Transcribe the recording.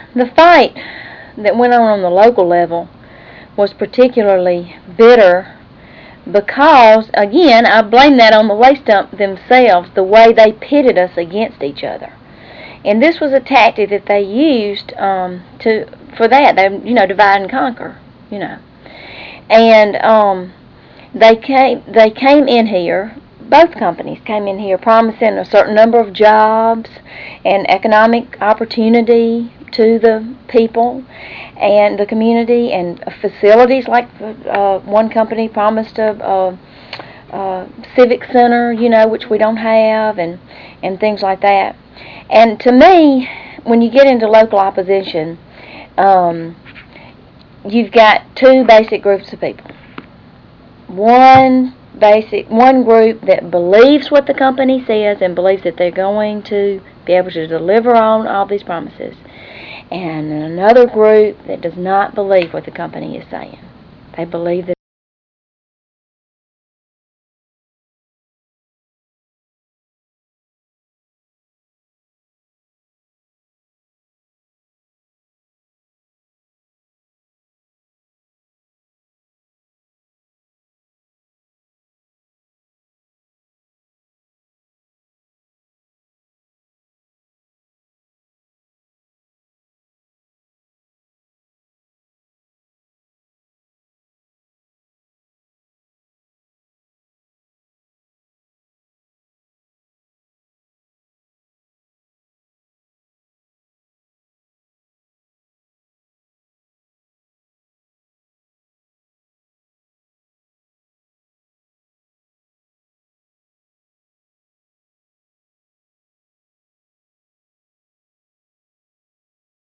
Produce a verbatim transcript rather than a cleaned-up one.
the fight that went on on the local level was particularly bitter because, again, I blame that on the waste dump themselves, the way they pitted us against each other. And this was a tactic that they used um, to for that. They, you know, divide and conquer, you know. And um, they came they came in here. Both companies came in here promising a certain number of jobs and economic opportunity to the people and the community, and facilities like uh, one company promised a, a, a civic center, you know, which we don't have, and, and things like that. And to me, when you get into local opposition, um, you've got two basic groups of people. One basic, one group that believes what the company says and believes that they're going to be able to deliver on all these promises, and another group that does not believe what the company is saying. They believe that